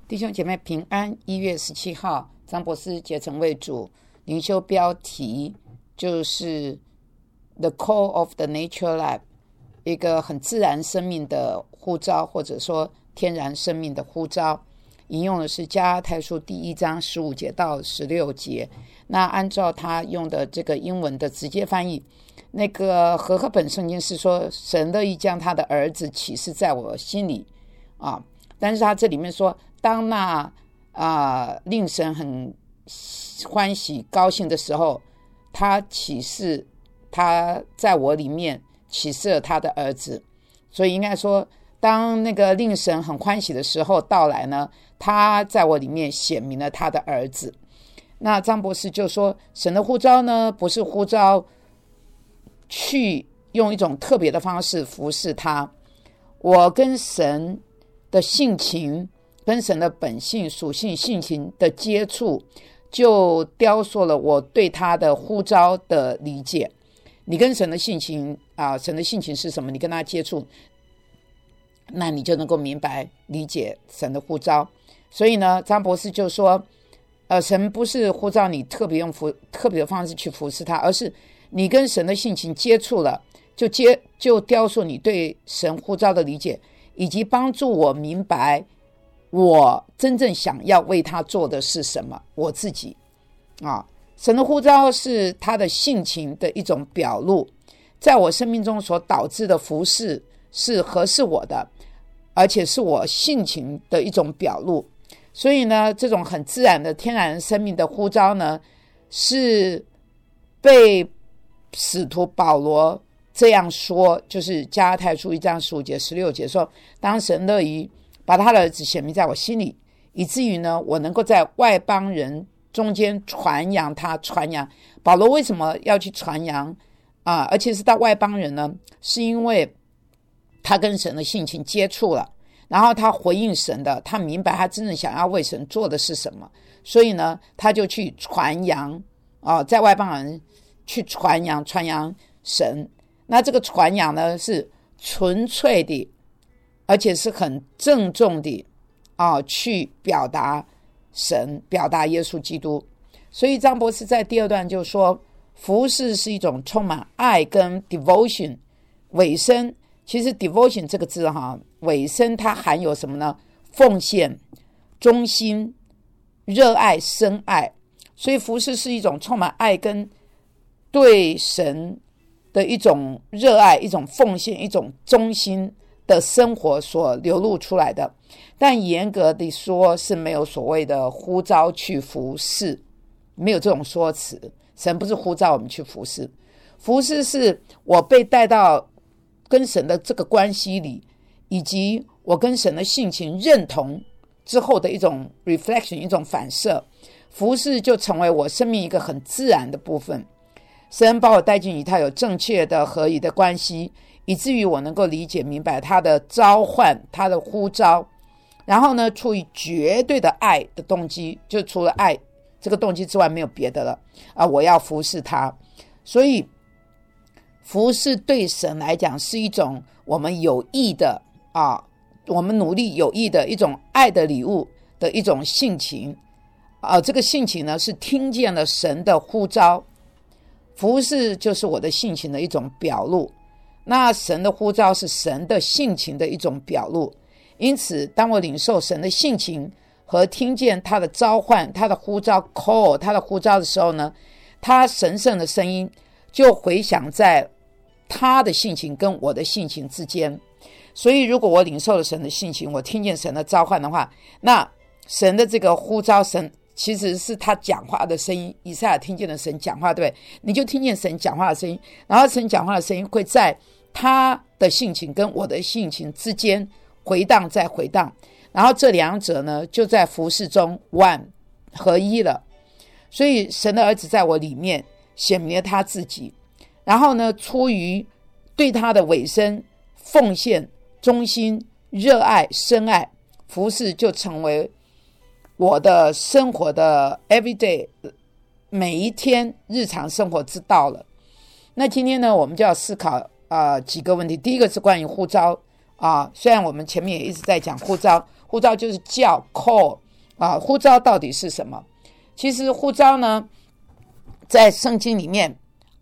弟兄姐妹平安。1月17号，张博士竭诚为主，灵修标题就是 The Call of the Nature Life， 一个很自然生命的呼召，或者说天然生命的呼召。引用的是加拉太书第1章15节到16节。那按照他用的这个英文的直接翻译，那个和合本圣经是说，神乐意将他的儿子启示在我心里啊。但是他这里面说，当那令神很欢喜高兴的时候，他启示他在我里面启示了他的儿子。所以应该说，当那个令神很欢喜的时候到来呢，他在我里面显明了他的儿子。那张博士就说，神的呼召呢，不是呼召去用一种特别的方式服侍他。我跟神的性情，跟神的本性属性性情的接触，就雕塑了我对他的呼召的理解。你跟神的性情神的性情是什么，你跟他接触，那你就能够明白理解神的呼召。所以呢，张博士就说神不是呼召你特别用特别的方式去服侍他，而是你跟神的性情接触了，就雕塑你对神呼召的理解，以及帮助我明白我真正想要为他做的是什么，我自己神的呼召是他的性情的一种表露，在我生命中所导致的服事是合适我的，而且是我性情的一种表露。所以呢，这种很自然的天然生命的呼召呢，是被使徒保罗这样说，就是加拉太书1章15节16节说，当神乐意把他的儿子显明在我心里，以至于呢，我能够在外邦人中间传扬他。传扬保罗为什么要去传扬而且是到外邦人呢？是因为他跟神的性情接触了，然后他回应神的，他明白他真正想要为神做的是什么，所以呢，他就去传扬在外邦人去传扬神。那这个传扬呢，是纯粹的，而且是很郑重的去表达神，表达耶稣基督。所以张博士在第2段就说，服事是一种充满爱跟 devotion 委身。其实 devotion 这个字委身它含有什么呢？奉献、忠心、热爱、深爱。所以服事是一种充满爱跟对神的一种热爱，一种奉献，一种忠心的生活所流露出来的。但严格的说，是没有所谓的呼召去服事，没有这种说辞。神不是呼召我们去服事，服事是我被带到跟神的这个关系里，以及我跟神的性情认同之后的一种 reflection， 一种反射。服事就成为我生命一个很自然的部分。神把我带进与他有正确的合宜的关系，以至于我能够理解明白他的召唤，他的呼召，然后呢，出于绝对的爱的动机，就除了爱这个动机之外没有别的了我要服侍他。所以服事对神来讲是一种我们有益的我们努力有益的一种爱的礼物的一种性情这个性情呢，是听见了神的呼召。服事就是我的性情的一种表露，那神的呼召是神的性情的一种表露。因此当我领受神的性情和听见他的召唤，他的呼召 call， 他的呼召的时候呢，他神圣的声音就回响在他的性情跟我的性情之间。所以如果我领受了神的性情，我听见神的召唤的话，那神的这个呼召，神其实是他讲话的声音。以赛亚听见了神讲话，对不对？你就听见神讲话的声音，然后神讲话的声音会在他的性情跟我的性情之间回荡，再回荡，然后这两者呢，就在服事中 one 合一了。所以神的儿子在我里面显明了他自己，然后呢，出于对他的委身、奉献、忠心、热爱、深爱，服事就成为我的生活的 everyday， 每一天日常生活之道了。那今天呢，我们就要思考几个问题。第一个是关于呼召虽然我们前面也一直在讲呼召呼召就是叫 call 呼召到底是什么？其实呼召呢，在圣经里面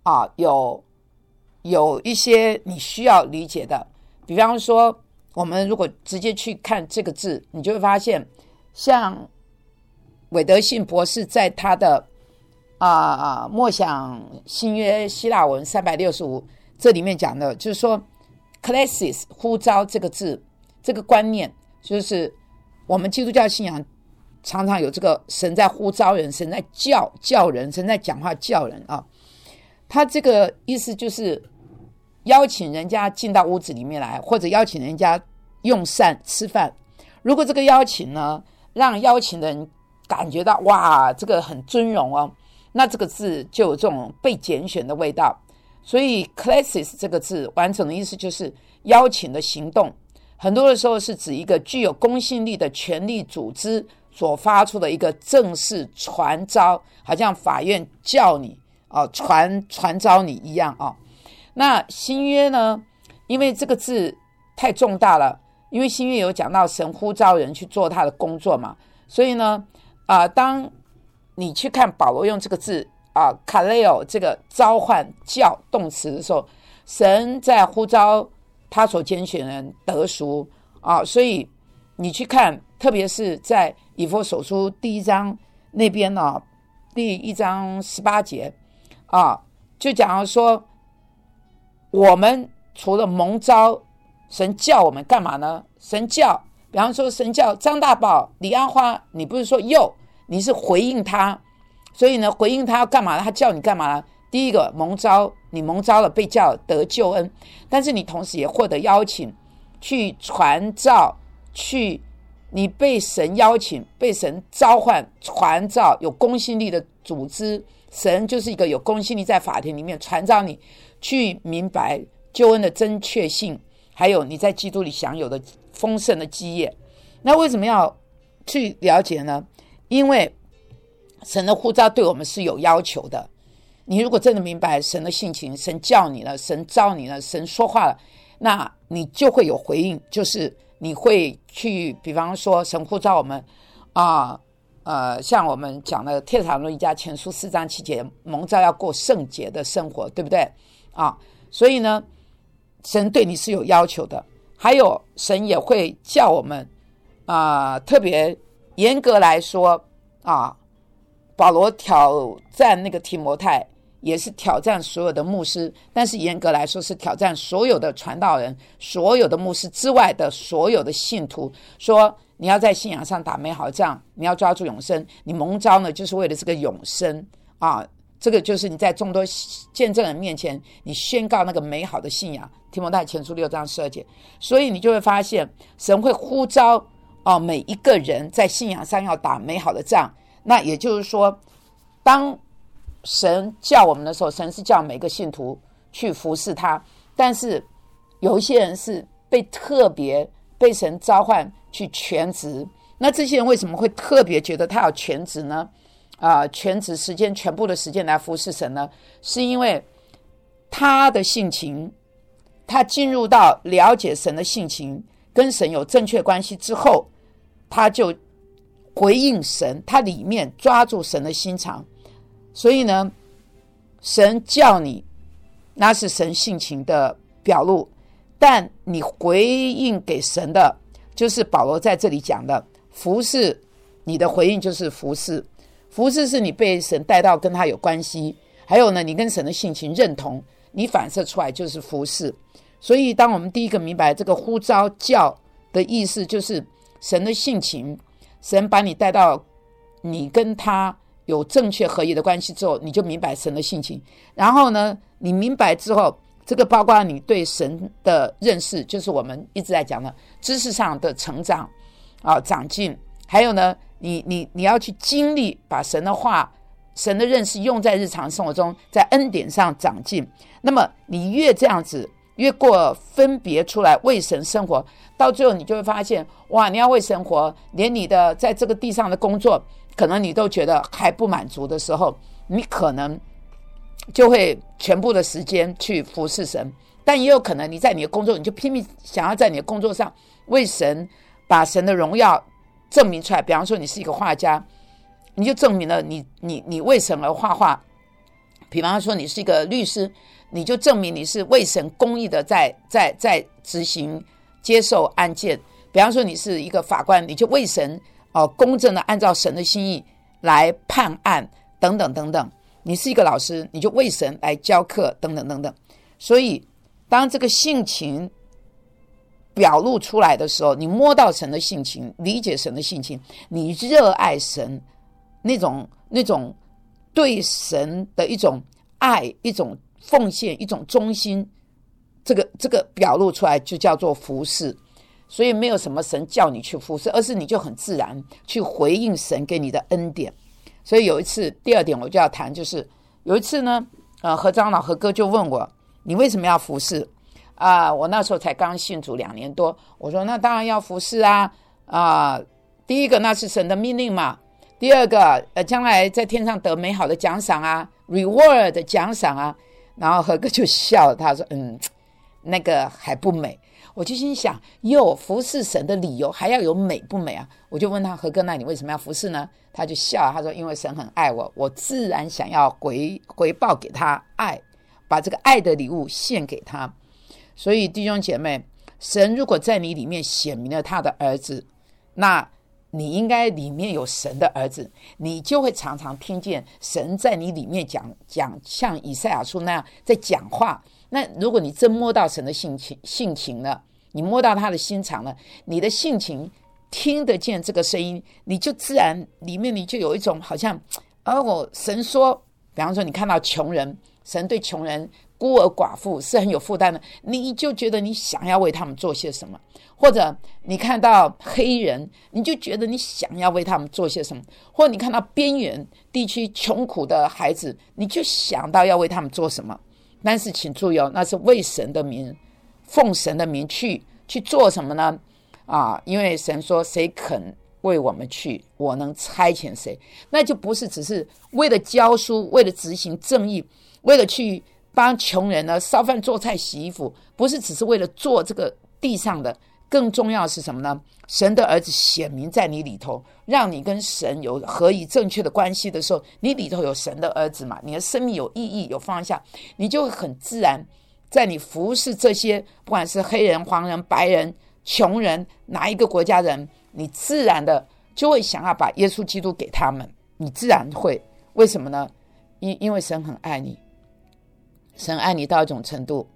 有一些你需要理解的。比方说，我们如果直接去看这个字，你就会发现，像韦德信博士在他的默想新约希腊文365这里面讲的，就是说 klesis 呼召这个字，这个观念就是我们基督教信仰常常有这个神在呼召人，神在叫人，神在讲话叫人他这个意思就是邀请人家进到屋子里面来，或者邀请人家用膳吃饭。如果这个邀请呢，让邀请的人感觉到哇，这个很尊荣那这个字就有这种被拣选的味道。所以 klesis 这个字完整的意思就是邀请的行动，很多的时候是指一个具有公信力的权力组织所发出的一个正式传召，好像法院叫你传召你一样那新约呢，因为这个字太重大了，因为新约有讲到神呼召人去做他的工作嘛，所以呢当你去看保罗用这个字kaleo 这个召唤叫动词的时候，神在呼召他所拣选人得赎所以你去看，特别是在以弗所书第1章那边第1章18节就讲到说，我们除了蒙召，神叫我们干嘛呢？神叫，比方说神叫张大宝、李安花，你不是说你是回应他，所以呢回应他要干嘛呢？他叫你干嘛呢？第一个蒙召，你蒙召了被叫得救恩，但是你同时也获得邀请去传召，你被神邀请，被神召唤传召，有公信力的组织，神就是一个有公信力，在法庭里面传召你去明白救恩的真确性，还有你在基督里享有的丰盛的基业。那为什么要去了解呢？因为神的呼召对我们是有要求的。你如果真的明白神的性情，神叫你了，神召你了，神说话了，那你就会有回应，就是你会去，比方说神呼召我们像我们讲的帖撒罗尼迦前书4章7节，蒙召要过圣洁的生活，对不对所以呢神对你是有要求的。还有神也会叫我们特别严格来说保罗挑战那个提摩太，也是挑战所有的牧师，但是严格来说是挑战所有的传道人，所有的牧师之外的所有的信徒，说你要在信仰上打美好仗，你要抓住永生，你蒙召呢就是为了这个永生这个就是你在众多见证人面前你宣告那个美好的信仰，提摩太前书6章12节。所以你就会发现神会呼召每一个人在信仰上要打美好的仗。那也就是说，当神叫我们的时候，神是叫每个信徒去服侍他，但是有一些人是特别被神召唤去全职。那这些人为什么会特别觉得他要全职呢？全职时间，全部的时间来服侍神呢？是因为他的性情，他进入到了解神的性情，跟神有正确关系之后，他就回应神，他里面抓住神的心肠。所以呢，神叫你，那是神性情的表露，但你回应给神的，就是保罗在这里讲的服侍。你的回应就是服侍，服侍是你被神带到跟他有关系，还有呢，你跟神的性情认同，你反射出来就是服侍。所以当我们第一个明白这个呼召叫的意思，就是神的性情，神把你带到你跟他有正确合一的关系之后，你就明白神的性情。然后呢，你明白之后，这个包括你对神的认识，就是我们一直在讲的知识上的成长长进，还有呢，你要去经历把神的话、神的认识用在日常生活中，在恩典上长进。那么你越这样子，越过分别出来为神生活，到最后你就会发现，哇，你要为神活，连你的在这个地上的工作可能你都觉得还不满足的时候，你可能就会全部的时间去服侍神。但也有可能你在你的工作，你就拼命想要在你的工作上为神把神的荣耀证明出来。比方说你是一个画家，你就证明了你为神而画画。比方说你是一个律师，你就证明你是为神公义的在执行接受案件。比方说你是一个法官，你就为神公正的按照神的心意来判案等等等等。你是一个老师，你就为神来教课等等等等。所以当这个性情表露出来的时候，你摸到神的性情，理解神的性情，你热爱神，那种对神的一种爱，一种奉献，一种忠心，这个表露出来就叫做服侍。所以没有什么神叫你去服侍，而是你就很自然去回应神给你的恩典。所以有一次，第二点我就要谈，就是有一次呢，何长老何哥就问我，你为什么要服侍我那时候才刚信主2年多，我说那当然要服侍第一个那是神的命令嘛，第二个将来在天上得美好的奖赏啊 reward 的奖赏啊。然后何哥就笑了，他说那个还不美。我就心想，服侍神的理由还要有美不美啊？我就问他，何哥，那你为什么要服侍呢？他就笑，他说因为神很爱我，我自然想要回报给他爱，把这个爱的礼物献给他。所以弟兄姐妹，神如果在你里面显明了他的儿子，那你应该里面有神的儿子，你就会常常听见神在你里面讲像以赛亚书那样在讲话。那如果你真摸到神的性情了，你摸到他的心肠了，你的性情听得见这个声音，你就自然里面你就有一种好像神说，比方说你看到穷人，神对穷人孤儿寡妇是很有负担的，你就觉得你想要为他们做些什么。或者你看到黑人，你就觉得你想要为他们做些什么。或者你看到边缘地区穷苦的孩子，你就想到要为他们做什么。但是请注意那是为神的名，奉神的名去做什么呢？因为神说谁肯为我们去，我能差遣谁。那就不是只是为了教书，为了执行正义，为了去帮穷人呢烧饭做菜洗衣服，不是只是为了做这个地上的。更重要的是什么呢？神的儿子显明在你里头，让你跟神有合宜正确的关系的时候，你里头有神的儿子嘛，你的生命有意义有方向，你就会很自然在你服侍这些不管是黑人黄人白人穷人哪一个国家人，你自然的就会想要把耶稣基督给他们，你自然会。为什么呢？因为神很爱你，神爱你到一种程度，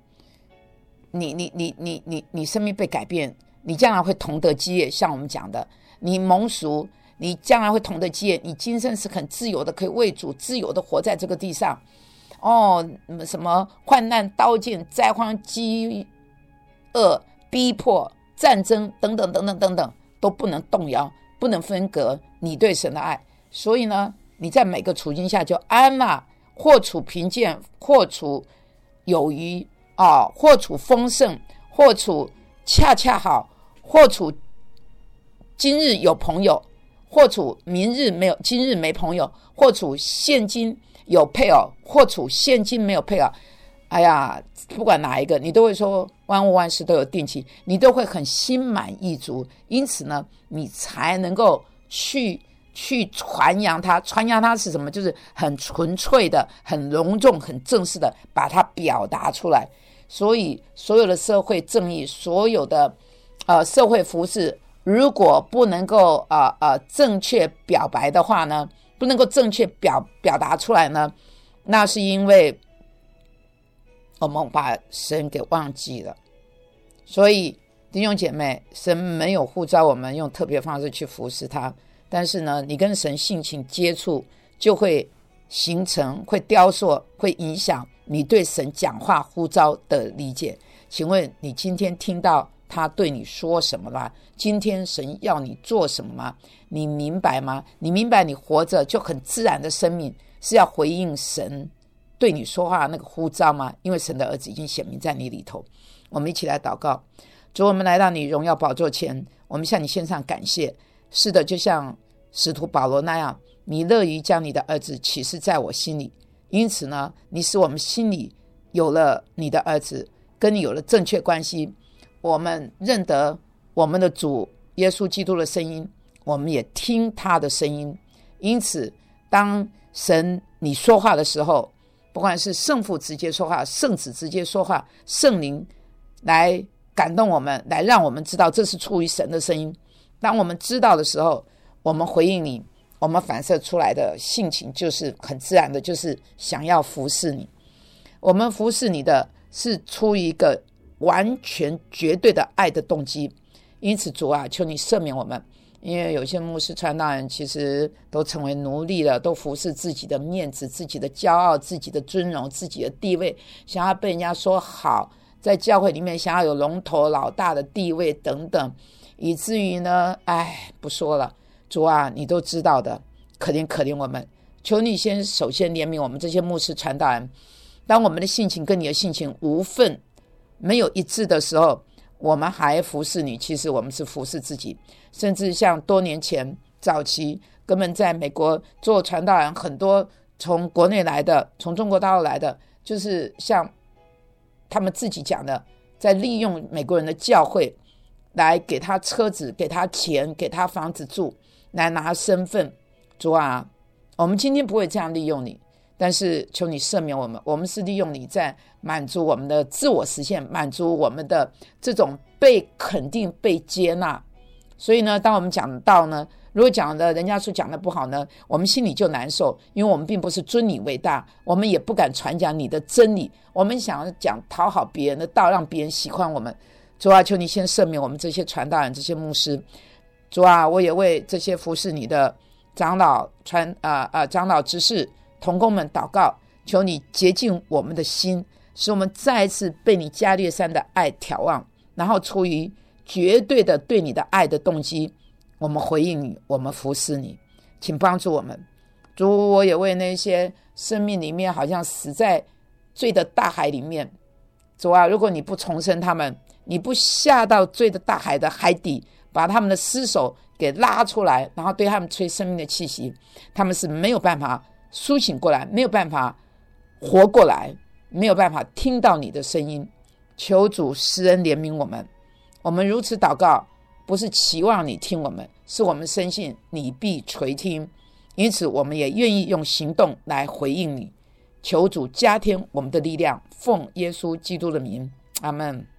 你生命被改变，你将来会同得基业。像我们讲的，你蒙赎，你将来会同得基业，你今生是很自由的，可以为主自由的活在这个地上。什么患难刀剑灾荒饥饿逼迫战争等等等等等等都不能动摇，不能分隔你对神的爱。所以呢，你在每个处境下就安啦，或处贫贱，或处有余或处丰盛，或处恰恰好，或处今日有朋友，或处今日没朋友，或处现今有配偶，或处现今没有配偶。哎呀，不管哪一个，你都会说万物万事都有定期，你都会很心满意足。因此呢，你才能够去传扬它。传扬它是什么？就是很纯粹的，很隆重，很正式的把它表达出来。所以所有的社会正义，所有的社会服事，如果不能够正确表白的话呢，不能够正确表达出来呢，那是因为我们把神给忘记了。所以弟兄姐妹，神没有呼召我们用特别方式去服侍他，但是呢，你跟神性情接触，就会形成，会雕塑，会影响你对神讲话呼召的理解。请问你今天听到他对你说什么吗？今天神要你做什么吗？你明白吗？你明白你活着就很自然的生命是要回应神对你说话的那个呼召吗？因为神的儿子已经显明在你里头。我们一起来祷告。主，我们来到你荣耀宝座前，我们向你献上感谢。是的，就像使徒保罗那样，你乐于将你的儿子启示在我心里，因此呢，你使我们心里有了你的儿子，跟你有了正确关系。我们认得我们的主耶稣基督的声音，我们也听他的声音。因此当神你说话的时候，不管是圣父直接说话，圣子直接说话，圣灵来感动我们，来让我们知道这是出于神的声音。当我们知道的时候，我们回应你，我们反射出来的性情就是很自然的，就是想要服侍你。我们服侍你的是出于一个完全绝对的爱的动机。因此主啊，求你赦免我们，因为有些牧师传道人其实都成为奴隶了，都服侍自己的面子、自己的骄傲、自己的尊荣、自己的地位，想要被人家说好，在教会里面想要有龙头老大的地位等等，以至于呢，不说了。主啊，你都知道的，可怜我们。求你首先怜悯我们这些牧师传道人，当我们的性情跟你的性情无分、没有一致的时候，我们还服侍你，其实我们是服侍自己。甚至像多年前早期根本在美国做传道人，很多从国内来的，从中国大陆来的，就是像他们自己讲的，在利用美国人的教会来给他车子、给他钱、给他房子住，来拿身份。主啊，我们今天不会这样利用你，但是求你赦免我们，我们是利用你在满足我们的自我实现，满足我们的这种被肯定、被接纳。所以呢，当我们讲到呢，如果讲的人家说讲的不好呢，我们心里就难受，因为我们并不是尊你为大，我们也不敢传讲你的真理，我们想要讲讨好别人的道，让别人喜欢我们。主啊，求你先赦免我们这些传道人、这些牧师。主啊，我也为这些服侍你的长老、长老执事、同工们祷告，求你洁净我们的心，使我们再一次被你加略山的爱眺望，然后出于绝对的对你的爱的动机，我们回应你，我们服侍你。请帮助我们。主，我也为那些生命里面好像死在罪的大海里面，主啊，如果你不重生他们，你不下到罪的大海的海底，把他们的尸首给拉出来，然后对他们吹生命的气息，他们是没有办法苏醒过来，没有办法活过来，没有办法听到你的声音。求主施恩怜悯我们。我们如此祷告，不是期望你听我们，是我们深信你必垂听，因此我们也愿意用行动来回应你。求主加添我们的力量，奉耶稣基督的名，阿们。